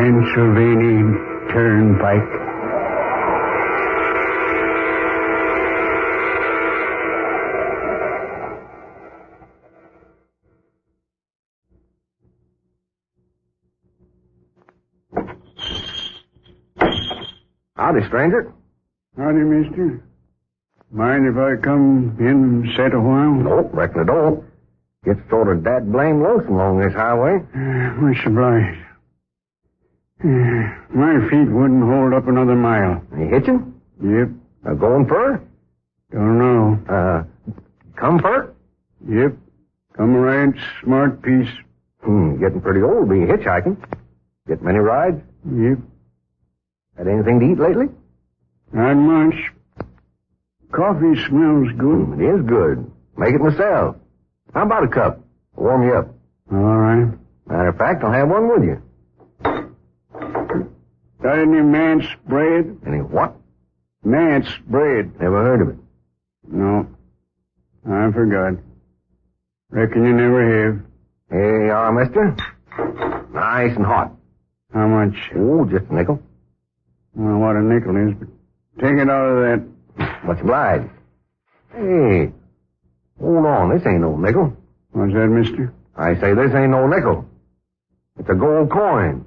Pennsylvania Turnpike. Howdy, stranger. Howdy, mister. Mind if I come in and sit a while? Nope, reckon I don't. Gets sort of that blame lonesome along this highway. Much obliged. My feet wouldn't hold up another mile. You hitching? Yep. Going fur? Don't know. Come fur? Yep. Come a right smart piece. Getting pretty old to be hitchhiking. Get many rides? Yep. Had anything to eat lately? Not much. Coffee smells good. It is good. Make it myself. How about a cup? I'll warm you up. All right. Matter of fact, I'll have one with you. Got any Nance bread? Any what? Nance bread. Never heard of it. No. I forgot. Reckon you never have. Here you are, mister. Nice and hot. How much? Oh, just a nickel. I don't know what a nickel is, but take it out of that. Much obliged. Hey, hold on. This ain't no nickel. What's that, mister? I say this ain't no nickel. It's a gold coin.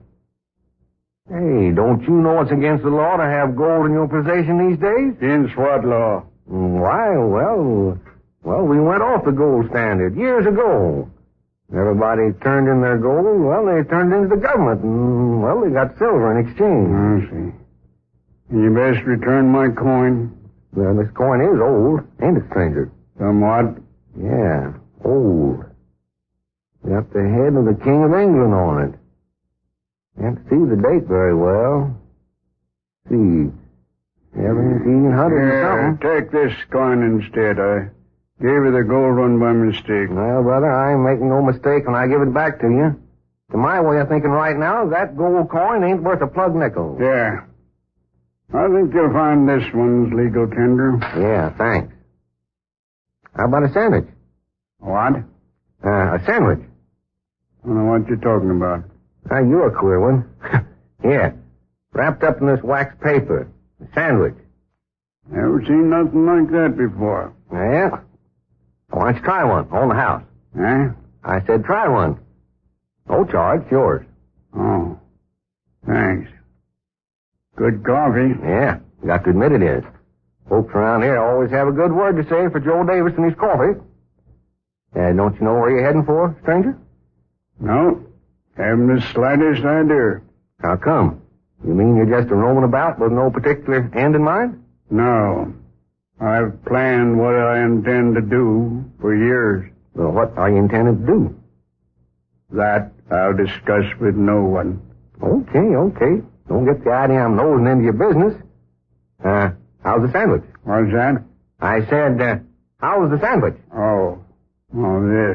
Hey, don't you know it's against the law to have gold in your possession these days? Against what law? Why, well, we went off the gold standard years ago. Everybody turned in their gold. Well, they turned into the government, and, well, they got silver in exchange. I see. You best return my coin. Well, this coin is old, ain't it, stranger? Somewhat. Yeah, old. Got the head of the King of England on it. Can't see the date very well. See, 1700 or something. Take this coin instead. I gave you the gold one by mistake. Well, brother, I ain't making no mistake when I give it back to you. To my way of thinking right now, that gold coin ain't worth a plug nickel. Yeah. I think you'll find this one's legal tender. Yeah, thanks. How about a sandwich? What? A sandwich. I don't know what you're talking about. Now, you're a queer one. Here, wrapped up in this wax paper. A sandwich. Never seen nothing like that before. Yeah? Why don't you try one on the house? Huh? I said try one. No charge, yours. Oh. Thanks. Good coffee. Yeah, got to admit it is. Folks around here always have a good word to say for Joe Davis and his coffee. Don't you know where you're heading for, stranger? No. Haven't the slightest idea. How come? You mean you're just a roaming about with no particular end in mind? No. I've planned what I intend to do for years. Well, what are you intending to do? That I'll discuss with no one. Okay. Don't get the idea I'm nosing into your business. How's the sandwich? What's that? I said, how was the sandwich? Oh, this.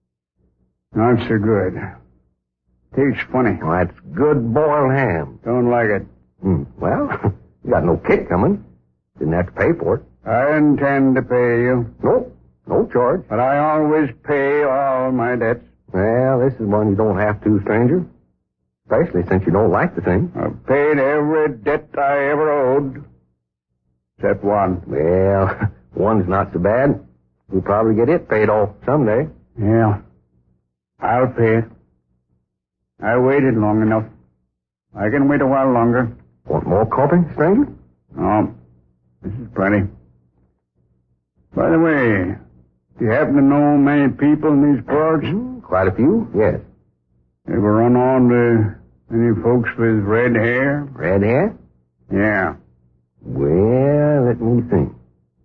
Not so good. Tastes funny. Well, that's good boiled ham. Don't like it. Well, you got no kick coming. Didn't have to pay for it. I intend to pay you. Nope, no charge. But I always pay all my debts. Well, this is one you don't have to, stranger. Especially since you don't like the thing. I've paid every debt I ever owed. Except one. Well, one's not so bad. You'll probably get it paid off someday. Yeah. I'll pay it. I waited long enough. I can wait a while longer. Want more coffee, stranger? No. This is plenty. By the way, do you happen to know many people in these parts? Quite a few, yes. Ever run on to any folks with red hair? Red hair? Yeah. Well, let me think.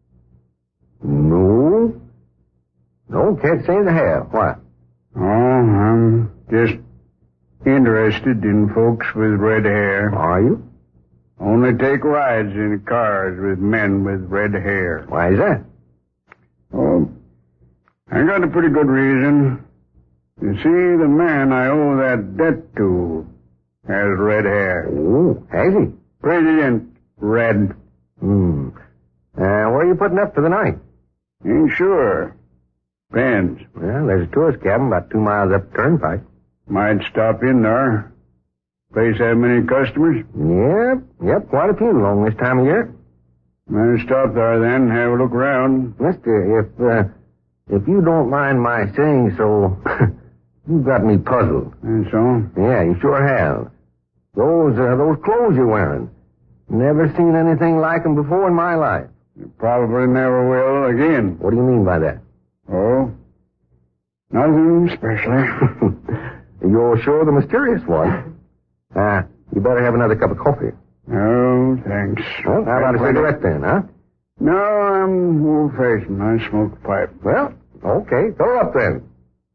No, can't say as I have. Why? Oh, I'm just interested in folks with red hair. Are you? Only take rides in cars with men with red hair. Why is that? Oh, I got a pretty good reason. You see, the man I owe that debt to has red hair. Oh, has he? President Red. Where are you putting up for the night? Ain't sure. Depends. Well, there's a tourist cabin about 2 miles up the turnpike. Might stop in there. Place have many customers? Yep, quite a few along this time of year. Better stop there then, have a look around. Mister, if you don't mind my saying so, you've got me puzzled. And so? Yeah, you sure have. Those clothes you're wearing. Never seen anything like them before in my life. You probably never will again. What do you mean by that? Oh? Nothing especially. You're sure the mysterious one. You better have another cup of coffee. Oh, thanks. Well, how about a cigarette then, huh? No, I'm old-fashioned. I smoke a pipe. Well, okay. Fill her up then.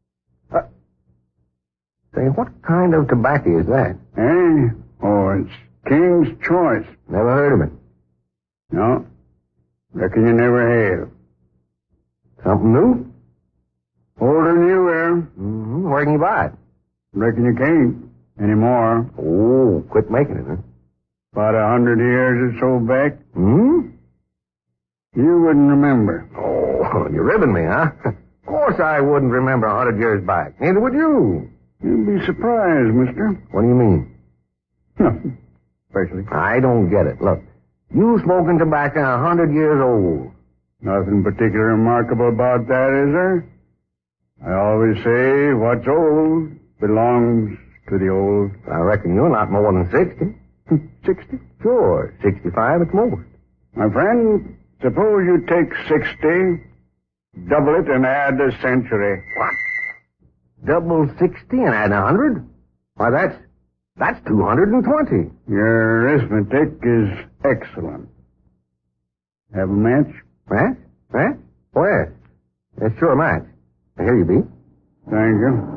Say, what kind of tobacco is that? Eh? Oh, it's King's Choice. Never heard of it. No. Reckon you never have. Something new? Older than you are. Mm-hmm. Where can you buy it? Reckon you can't anymore. Oh, quit making it, huh? About 100 years or so back. Hmm? You wouldn't remember. Oh, you're ribbing me, huh? Of course I wouldn't remember 100 years back. Neither would you. You'd be surprised, mister. What do you mean? Nothing. Especially. I don't get it. Look, you smoking tobacco 100 years old. Nothing particularly remarkable about that, is there? I always say what's old belongs to the old. I reckon you're not more than 60. 60? Sure, 65 at most. My friend, suppose you take 60, double it, and add a century. What? Double 60 and add 100? Why, that's 220. Your arithmetic is excellent. Have a match? Match? Match? Where? Yes, sure, match. Here you be. Thank you.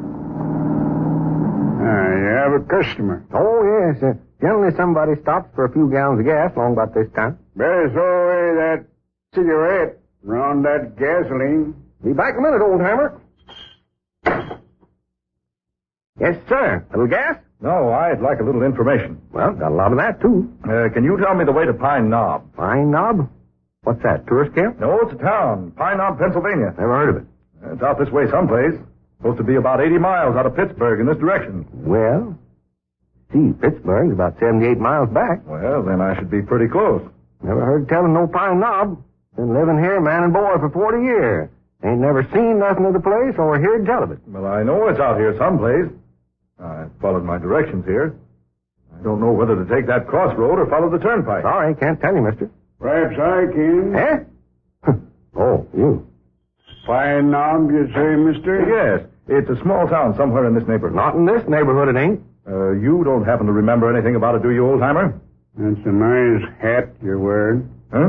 You have a customer. Oh, yes. Generally somebody stops for a few gallons of gas along about this time. Better throw away that cigarette around that gasoline. Be back in a minute, old-timer. Yes, sir. A little gas? No, I'd like a little information. Well, got a lot of that, too. Can you tell me the way to Pine Knob? Pine Knob? What's that, tourist camp? No, it's a town. Pine Knob, Pennsylvania. Never heard of it. It's out this way someplace. Supposed to be about 80 miles out of Pittsburgh in this direction. Well, Pittsburgh's about 78 miles back. Well, then I should be pretty close. Never heard tell of no Pine Knob. Been living here, man and boy, for 40 years. Ain't never seen nothing of the place or heard tell of it. Well, I know it's out here someplace. I followed my directions here. I don't know whether to take that crossroad or follow the turnpike. Sorry, can't tell you, mister. Perhaps I can. Eh? Oh, you. Pine Knob, you say, mister? Yes, it's a small town somewhere in this neighborhood. Not in this neighborhood, it ain't. You don't happen to remember anything about it, do you, old-timer? That's a nice hat you're wearing. Huh?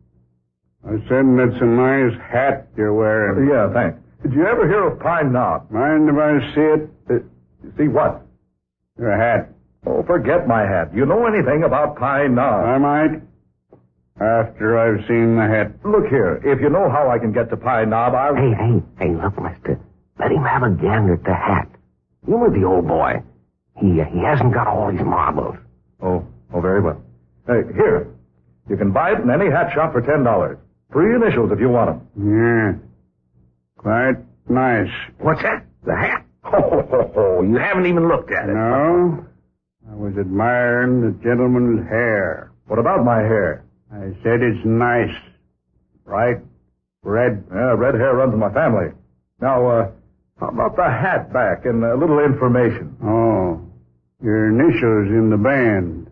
I said that's a nice hat you're wearing. Yeah, thanks. Did you ever hear of Pine Knob? Mind if I see it? See what? Your hat. Oh, forget my hat. You know anything about Pine Knob? I might. After I've seen the hat. Look here. If you know how I can get to Pine Knob, I'll... Hey, look, mister. Let him have a gander at the hat. You with the old boy. He hasn't got all his marbles. Oh, very well. Here. You can buy it in any hat shop for $10. 3 initials if you want them. Yeah. Quite nice. What's that? The hat? Oh, you haven't even looked at it. No. I was admiring the gentleman's hair. What about my hair? I said it's nice. Bright red. Yeah, red hair runs in my family. Now, how about the hat back and a little information? Oh, your initials in the band.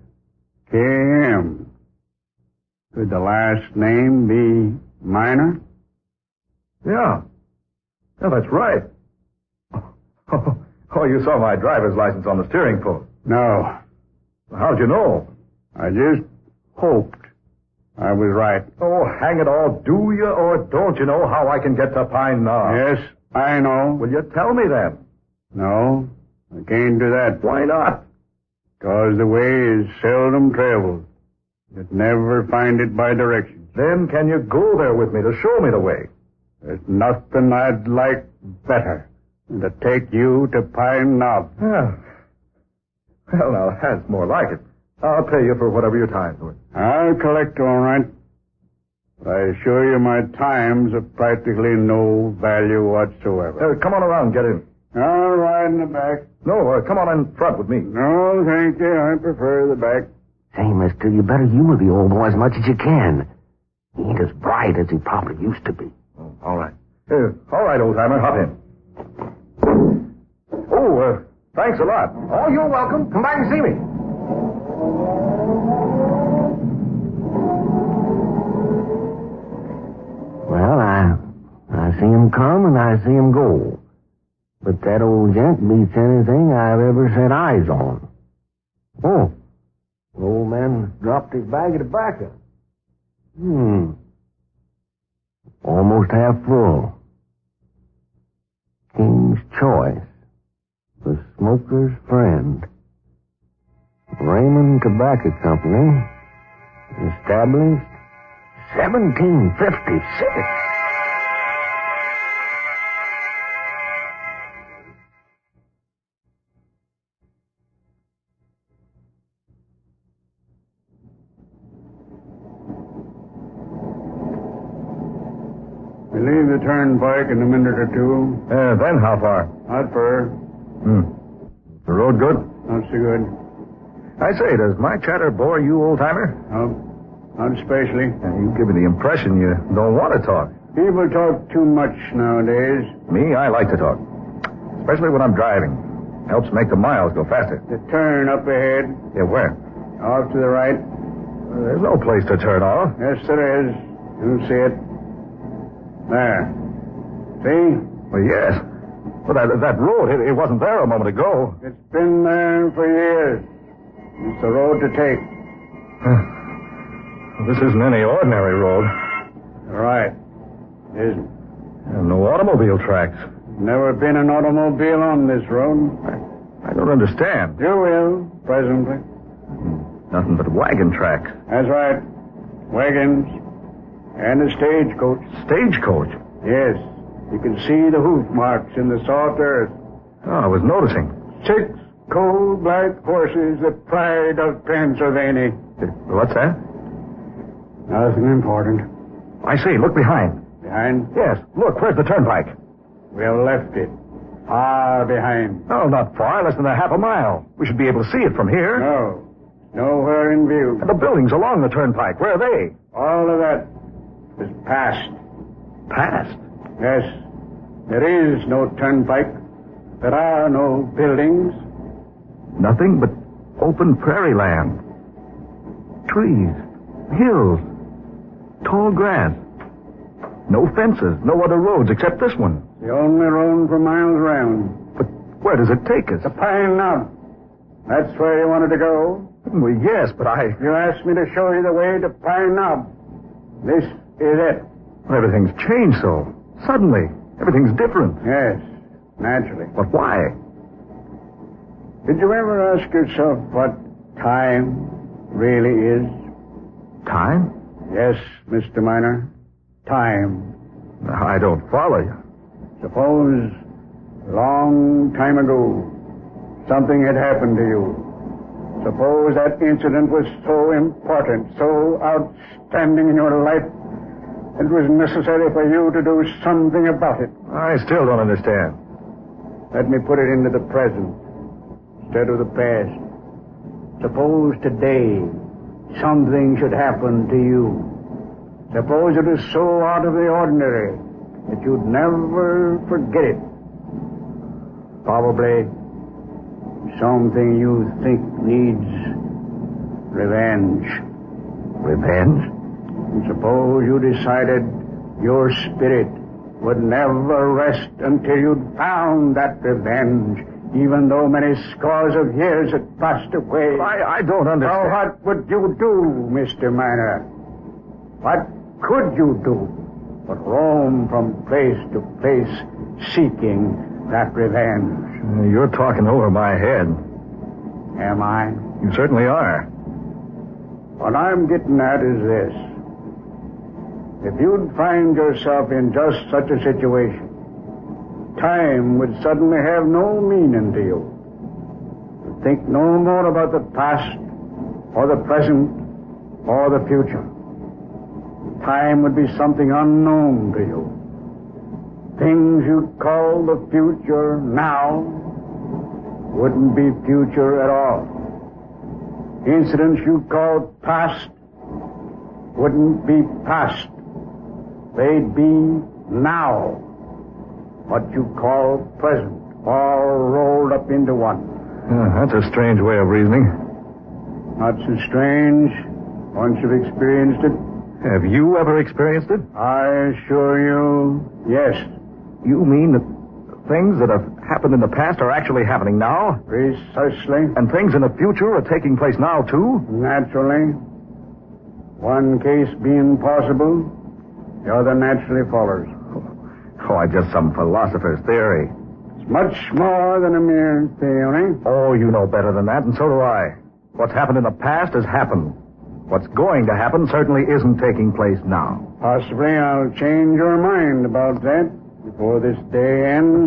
K.M. Could the last name be Minor? Yeah. Yeah, that's right. Oh, you saw my driver's license on the steering post. No. How'd you know? I just hoped I was right. Oh, hang it all. Do you or don't you know how I can get to Pine Knob? Yes, I know. Will you tell me then? No, I can't do that. Why not? Because the way is seldom traveled. You'd never find it by directions. Then can you go there with me to show me the way? There's nothing I'd like better than to take you to Pine Knob. Yeah. Well, now, that's more like it. I'll pay you for whatever your time's worth. I'll collect all right. But I assure you my time's of practically no value whatsoever. Come on around, get in. I'll ride in the back. No, come on in front with me. No, thank you. I prefer the back. Say, mister, you better humor the old boy as much as you can. He ain't as bright as he probably used to be. Oh, all right. All right, old-timer, hop in. Oh, thanks a lot. Oh, you're welcome. Come back and see me. Well, I see him come and I see him go. But that old gent beats anything I've ever set eyes on. Oh, the old man dropped his bag of tobacco. Almost half full. King's Choice. The Smoker's Friend. Raymond Tobacco Company. Established 1756. We leave the turnpike in a minute or two. Then how far? Not far. The road good? Not so good. I say, does my chatter bore you, old-timer? No, not especially. You give me the impression you don't want to talk. People talk too much nowadays. Me, I like to talk. Especially when I'm driving. Helps make the miles go faster. The turn up ahead. Yeah, where? Off to the right. There's no place to turn off. Yes, there is. You see it. There. See? Well, yes. But that road, it wasn't there a moment ago. It's been there for years. It's the road to take. This isn't any ordinary road. Right. It isn't. And no automobile tracks. Never been an automobile on this road. I don't understand. You will, presently. Nothing but wagon tracks. That's right. Wagons. And a stagecoach. Stagecoach? Yes. You can see the hoof marks in the soft earth. Oh, I was noticing. 6 cold black horses, the pride of Pennsylvania. What's that? Nothing important. I see. Look behind. Behind? Yes. Look, where's the turnpike? We have left it. Far behind. No, not far. Less than a half a mile. We should be able to see it from here. No. Nowhere in view. And the buildings along the turnpike, where are they? All of that is past. Past? Yes. There is no turnpike. There are no buildings. Nothing but open prairie land. Trees. Hills. Tall grass. No fences. No other roads except this one. The only road for miles round. But where does it take us? The Pine Knob. That's where you wanted to go? Well, yes, but You asked me to show you the way to Pine Knob. This is it. Everything's changed so. Suddenly. Everything's different. Yes, naturally. But why? Did you ever ask yourself what time really is? Time? Yes, Mr. Miner. Time. I don't follow you. Suppose a long time ago something had happened to you. Suppose that incident was so important, so outstanding in your life, it was necessary for you to do something about it. I still don't understand. Let me put it into the present instead of the past. Suppose today something should happen to you. Suppose it is so out of the ordinary that you'd never forget it. Probably something you think needs revenge. Revenge? And suppose you decided your spirit would never rest until you'd found that revenge, even though many scores of years had passed away. I don't understand. Now, what would you do, Mr. Miner? What could you do but roam from place to place seeking that revenge? You're talking over my head. Am I? You certainly are. What I'm getting at is this. If you'd find yourself in just such a situation, time would suddenly have no meaning to you. You'd think no more about the past or the present or the future. Time would be something unknown to you. Things you call the future now wouldn't be future at all. Incidents you call past wouldn't be past. They'd be now. What you call present, all rolled up into one. That's a strange way of reasoning. Not so strange once you've experienced it. Have you ever experienced it? I assure you, yes. You mean that things that have happened in the past are actually happening now? Precisely. And things in the future are taking place now, too? Naturally. One case being possible, the other naturally follows. Oh, just some philosopher's theory. It's much more than a mere theory. Oh, you know better than that, and so do I. What's happened in the past has happened. What's going to happen certainly isn't taking place now. Possibly I'll change your mind about that before this day ends.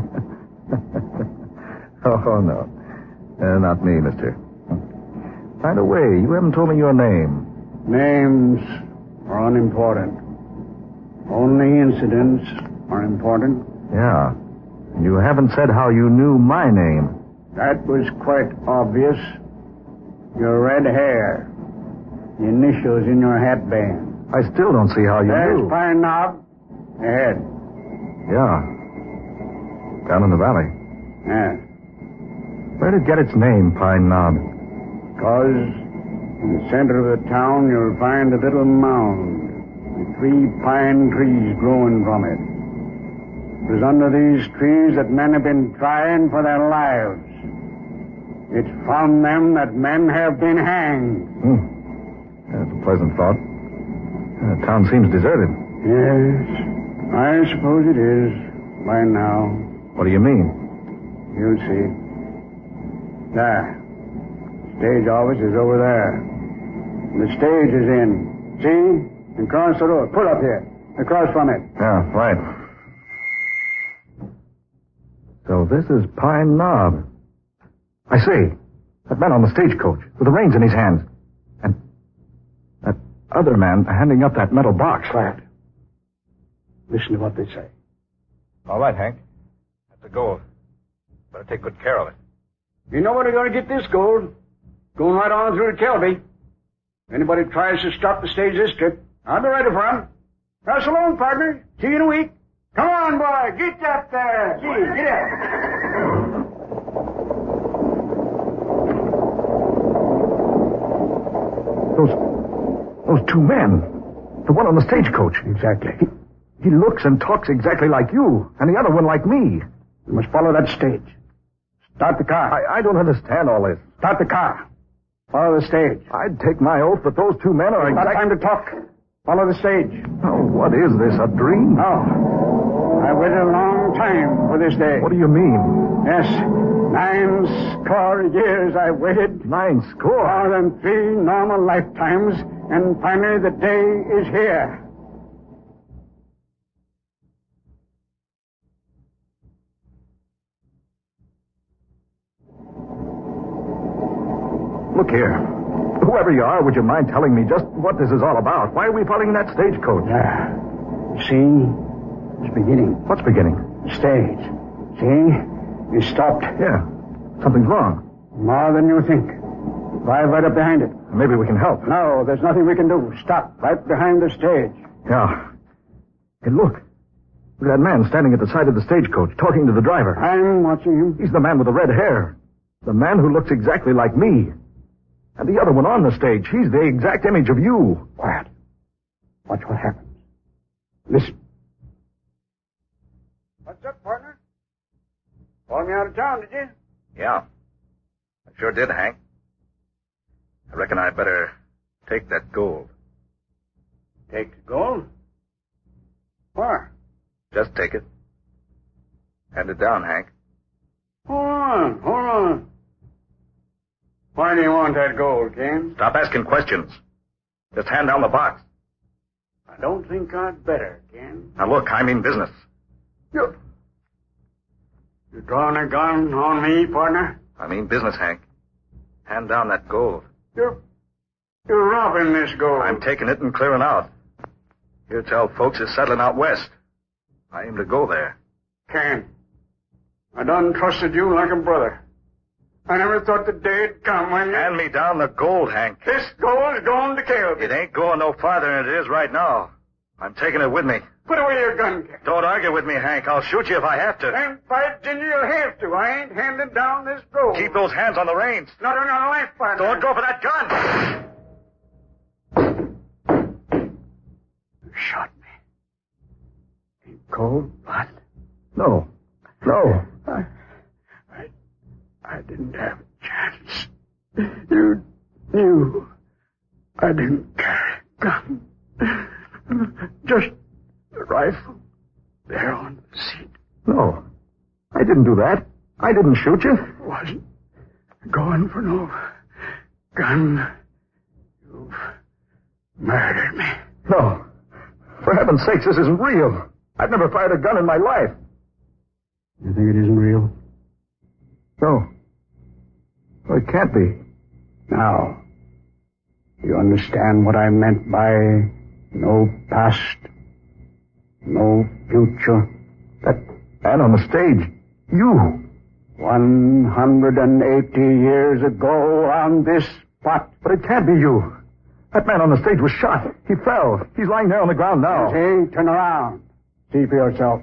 Oh, no. Not me, mister. By the way, you haven't told me your name. Names are unimportant. Only incidents are important. Yeah. You haven't said how you knew my name. That was quite obvious. Your red hair. The initials in your hatband. I still don't see how you There's knew. Pine Knob. Ahead. Yeah. Down in the valley. Yeah. Where did it get its name, Pine Knob? Because in the center of the town you'll find a little mound with 3 pine trees growing from it. It was under these trees that men have been trying for their lives. It's from them that men have been hanged. That's a pleasant thought. The town seems deserted. Yes, I suppose it is by now. What do you mean? You'll see. There. Stage office is over there. The stage is in. See? And cross the road. Pull up here. Across from it. Yeah, right. So this is Pine Knob. I see. That man on the stagecoach with the reins in his hands. And that other man handing up that metal box. Quiet. Listen to what they say. All right, Hank. That's the gold. Better take good care of it. You know where they're going to get this gold? Going right on through to Kelby. If anybody tries to stop the stage this trip, I'll be ready for them. Now, so long, partner. See you in a week. Come on, boy. Get up there. Gee, get up. Those 2 men. The one on the stagecoach. Exactly. He looks and talks exactly like you, and the other one like me. You must follow that stage. Start the car. I don't understand all this. Start the car. Follow the stage. I'd take my oath that those 2 men are It's not exactly... time to talk. Follow the stage. Oh, what is this, a dream? No. I waited a long time for this day. What do you mean? Yes. 9 score years I waited. 9 score? More than 3 normal lifetimes. And finally the day is here. Look here. Whoever you are, would you mind telling me just what this is all about? Why are we following that stagecoach? Yeah. You see? It's beginning. What's beginning? The stage. See? You stopped. Yeah. Something's wrong. More than you think. Drive right up behind it. Maybe we can help. No, there's nothing we can do. Stop right behind the stage. Yeah. Hey, look. Look at that man standing at the side of the stagecoach, talking to the driver. I'm watching him. He's the man with the red hair. The man who looks exactly like me. And the other one on the stage, he's the exact image of you. Quiet. Watch what happens. Listen. What's up, partner? Called me out of town, did you? Yeah. I sure did, Hank. I reckon I'd better take that gold. Take the gold? Where? Just take it. Hand it down, Hank. Hold on. Why do you want that gold, Ken? Stop asking questions. Just hand down the box. I don't think I'd better, Ken. Now look, I mean business. You drawing a gun on me, partner? I mean business, Hank. Hand down that gold. You're robbing this gold. I'm taking it and clearing out. Here tell folks is settling out west. I aim to go there. Can't. I done trusted you like a brother. I never thought the day'd come when you... Hand me down the gold, Hank. This gold is going to kill me. It ain't going no farther than it is right now. I'm taking it with me. Put away your gun, Ken. Don't argue with me, Hank. I'll shoot you if I have to. Then fight, Ginger, you'll have to. I ain't handing down this gold. Keep those hands on the reins. Not on your life, partner. Don't go for that gun. You shot me. In cold blood. No. I didn't have a chance. You knew I didn't carry a gun. Just a rifle there on the seat. No. I didn't do that. I didn't shoot you. Wasn't going for no gun. You've murdered me. No. For heaven's sakes, this isn't real. I've never fired a gun in my life. You think it isn't real? No. Well, it can't be. Now, you understand what I meant by no past, no future? That man on the stage, you. 180 years ago on this spot. But it can't be you. That man on the stage was shot. He fell. He's lying there on the ground now. See, turn around. See for yourself.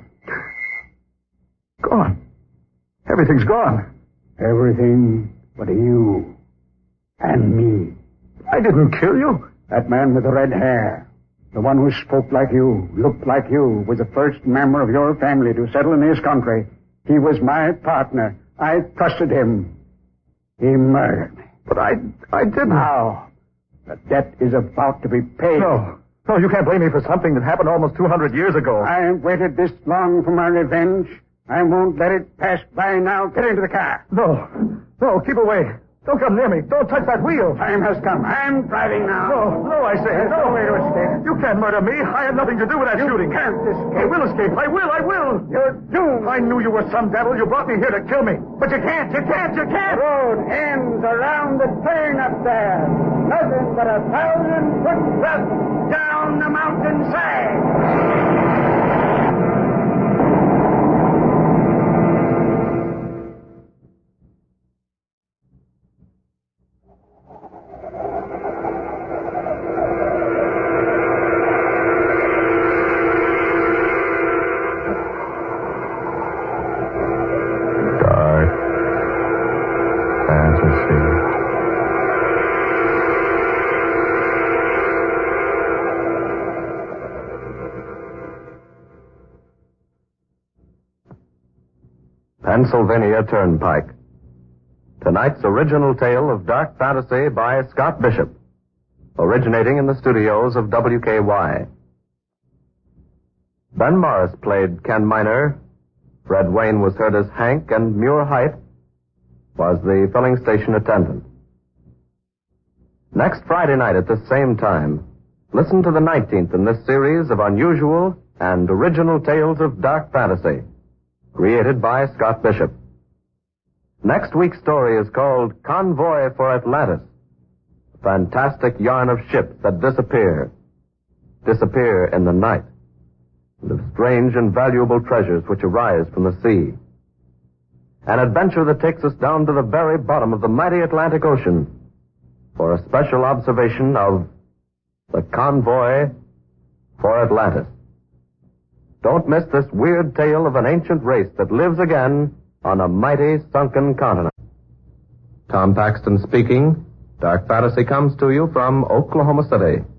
Gone. Everything's gone. Everything but you and me. I didn't kill you. That man with the red hair, the one who spoke like you, looked like you, was the first member of your family to settle in this country. He was my partner. I trusted him. He murdered me. But I didn't. Now, the debt is about to be paid. No, you can't blame me for something that happened almost 200 years ago. I ain't waited this long for my revenge. I won't let it pass by now. Get into the car. No, keep away. Don't come near me. Don't touch that wheel. Time has come. I'm driving now. No, I say. There's no way to escape. You can't murder me. I had nothing to do with that shooting. You can't escape. I will escape. I will. You're doomed. I knew you were some devil. You brought me here to kill me. But you can't. The road ends around the turn up there. Nothing but 1,000-foot drop down the mountainside. Pennsylvania Turnpike. Tonight's original tale of dark fantasy by Scott Bishop, originating in the studios of WKY. Ben Morris played Ken Miner. Fred Wayne was heard as Hank, and Muir Height was the filling station attendant. Next Friday night at the same time, listen to the 19th in this series of unusual and original tales of dark fantasy, created by Scott Bishop. Next week's story is called Convoy for Atlantis, a fantastic yarn of ships that disappear in the night, and of strange and valuable treasures which arise from the sea. An adventure that takes us down to the very bottom of the mighty Atlantic Ocean for a special observation of the Convoy for Atlantis. Don't miss this weird tale of an ancient race that lives again on a mighty sunken continent. Tom Paxton speaking. Dark Fantasy comes to you from Oklahoma City.